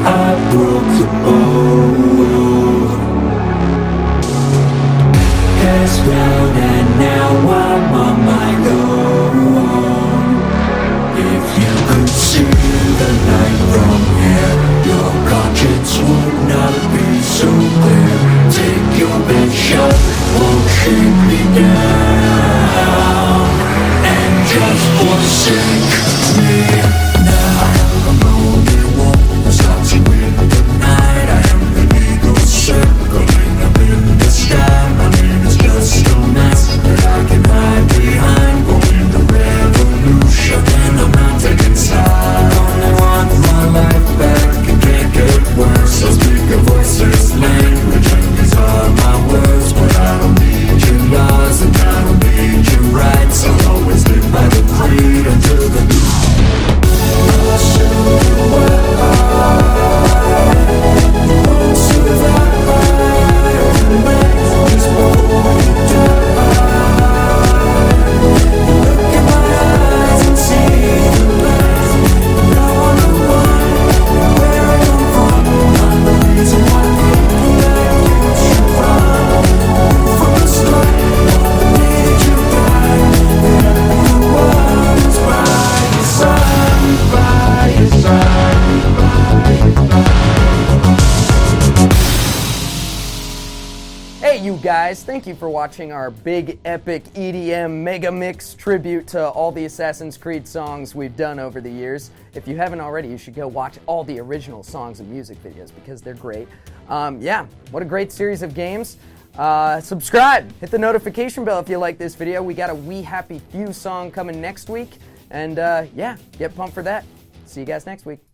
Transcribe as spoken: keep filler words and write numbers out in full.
I broke the mold. Heads down and now I'm on my own. If you could see the night from here, your conscience would not be so clear. Take your best shot, won't shake me down, and just forsake me now. I am the lonely one who stops you in the night. I am the eagle circling up in the sky. My name is just a mask that I can hide behind. Going the revolution and I'm not taking sides. Only want my life back, it can't get worse. I speak a voiceless language and these are my words. But I don't need your laws and I don't need your rights. I'll always live by the creed until the new. I'll show you what I won't survive tonight. Just before you die, look in my eyes and see the light. Now I know why, where I come from. I'm the reason why people like you should run. From the start, did you die? And you was by your side, by your side, by your side. Hey you guys, thank you for watching our big epic E D M mega mix tribute to all the Assassin's Creed songs we've done over the years. If you haven't already, you should go watch all the original songs and music videos because they're great. Um, yeah, what a great series of games. Uh, subscribe, hit the notification bell if you like this video. We got a We Happy Few song coming next week. And uh, yeah, get pumped for that. See you guys next week.